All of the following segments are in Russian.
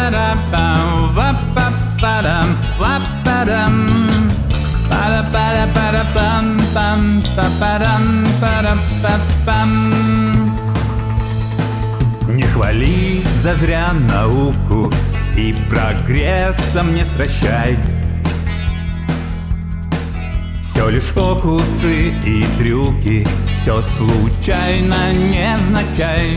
Не хвали зазря науку и прогрессом не стращай. Все лишь фокусы и трюки, все случайно, невзначай.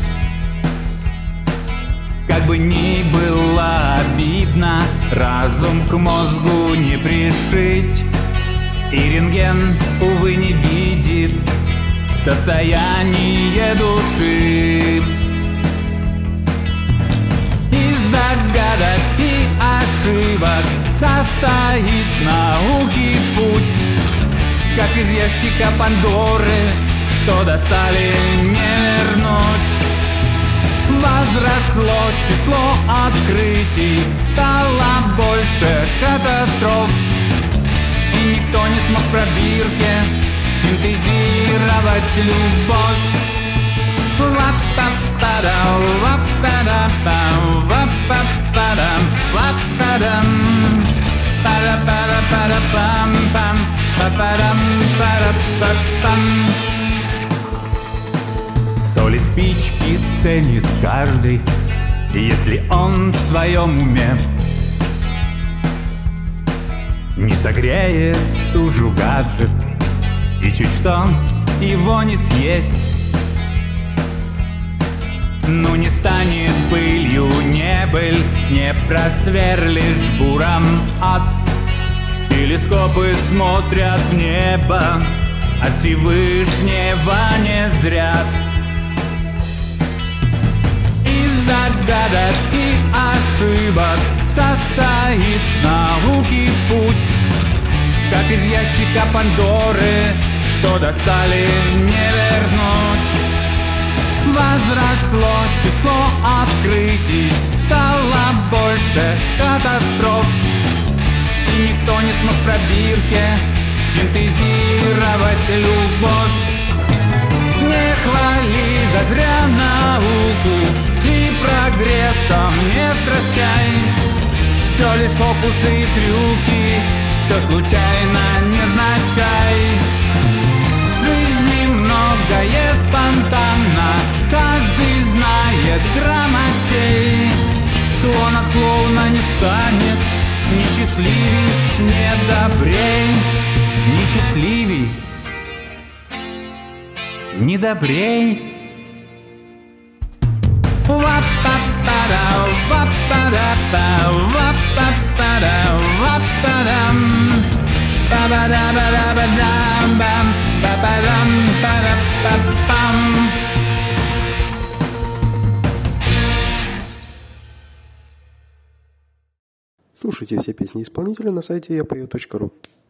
Как бы ни было обидно, разум к мозгу не пришить, и рентген, увы, не видит состояние души. Из догадок и ошибок состоит науки путь, как из ящика Пандоры, что достали, не вернуть. Возросло число открытий, стало больше катастроф, и никто не смог в пробирке синтезировать любовь. Соли спички ценит каждый, если он в своем уме. Не согреет стужу гаджет, и чуть что его не съесть. Ну не станет былью небыль, не просверлишь буром ад. Телескопы смотрят в небо, а Всевышнего не зрят. Из догадок и ошибок состоит науки путь, как из ящика Пандоры, что достали, не вернуть. Возросло число открытий, стало больше катастроф, и никто не смог в пробирке синтезировать любовь. Не хвали зазря науку и прогрессом не стращай. Все лишь фокусы и трюки, все случайно, невзначай. В жизни многое спонтанно, каждый знает грамотей. Клон от клоуна не станет, ни счастливей, ни добрей. Ни счастливей, ни добрей. Слушайте все песни исполнителя на сайте yapою.ru.